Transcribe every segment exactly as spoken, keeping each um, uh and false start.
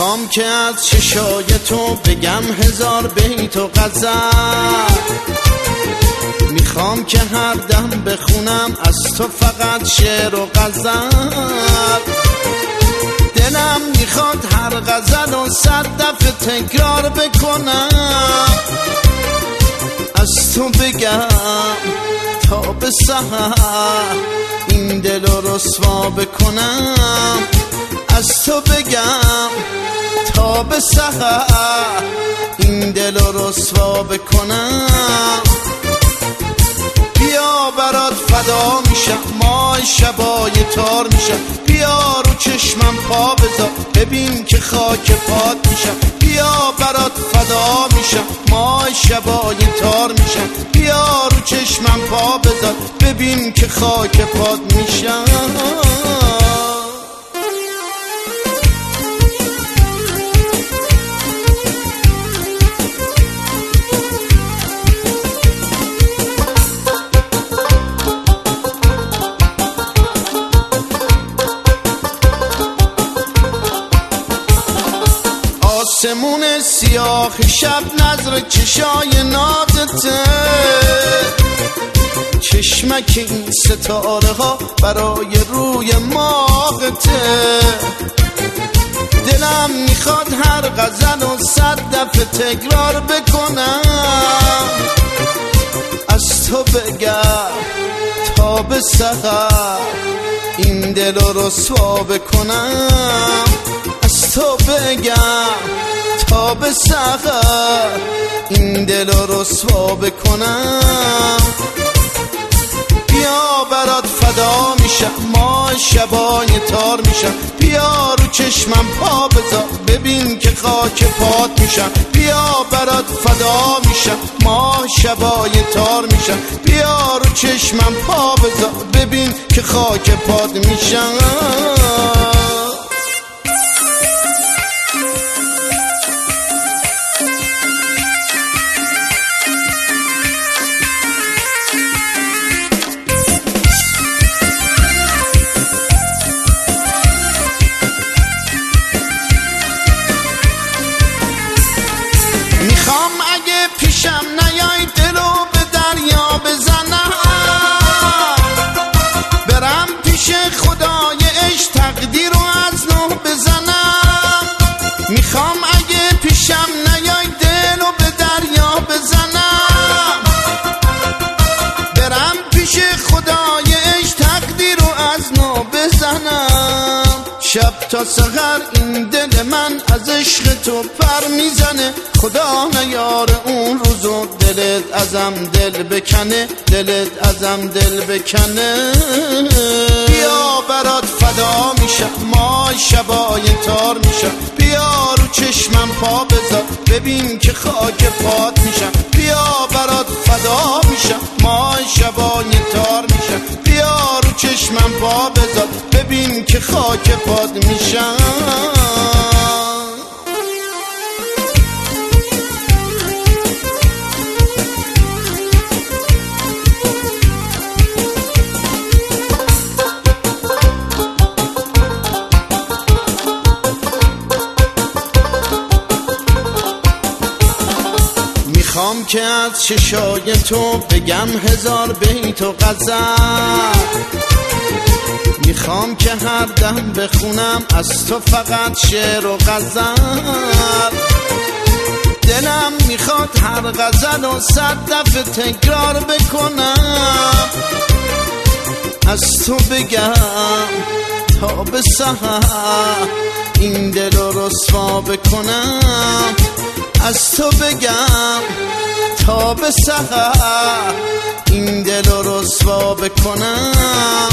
میخوام که از چشای تو بگم هزار بیت و غزل، میخوام که هر دم بخونم از تو فقط شعر و غزل. دلم میخواد هر غزل و صد دفعه تکرار بکنم، از تو بگم تا به سحر این دل رو رسوا بکنم، از تو بگم تا به سحر این دل رو رسوا بکنم. بیا برات فدا میشم، ماه شبای تار میشم، بیا رو چشمم پا بذار ببین که خاک پات میشم. بیا برات فدا میشم، ماه شبای تار میشم، بیا رو چشمم پا بذار ببین که خاک پات میشم. آسمون سیاه شب نظر چشای نازته، چشمک این ستاره ها برای روی ماغته. دلم میخواد هر غزل و صد دفعه تکرار بکنم، از تو بگم تا به سحر این دل رو رسوا بکنم، از تو بگم تا به سحر این دل رو رسوا بکنم. بیا برات فدا میشم، ماه شبای تار میشم، بیا رو چشمم پا بذار ببین که خاک پات میشم. بیا برات فدا میشم، ماه شبای تار میشم، بیا رو چشمم پا بذار ببین که خاک پات میشم. میخوام اگه پیشم نیای دلو به دریا بزنم، برم پیش خدای عشق تقدیر رو از نو بزنم. میخوام اگه پیشم نیای دلو به دریا بزنم، برم پیش خدای عشق تقدیر رو از نو بزنم. شب تا سحر این دل من از عشق تو پر میزنه، خدا نیاره اون روزو دلت ازم دل بکنه، دلت ازم دل بکنه. بیا برات فدا میشم، ماه شبای تار میشم، بیا رو چشمم پا بذار ببین که خاک پات میشم. بیا برات فدا میشم، ماه شبای تار میشم، بیا رو چشمم پا بذار ببین که خاک پات میشم. میخوام که از چشای تو بگم هزار بیت و غزل، میخوام که هر دم بخونم از تو فقط شعر و غزل. دلم میخواد هر غزل و صد دفعه تکرار بکنم، از تو بگم تا به سحر این دل رو رسوا بکنم، از تو بگم تا به سحر این دل رو رسوا بکنم.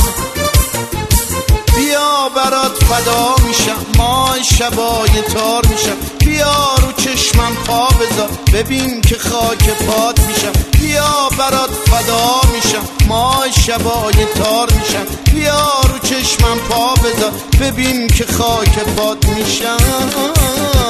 بیا برات فدا میشم، ماه شبای تار میشم، بیا رو چشمم پا بذار ببین که خاک پات میشم. بیا برات فدا میشم، ماه شبای تار میشم، بیا رو چشمم پا بذار ببین که خاک پات میشم.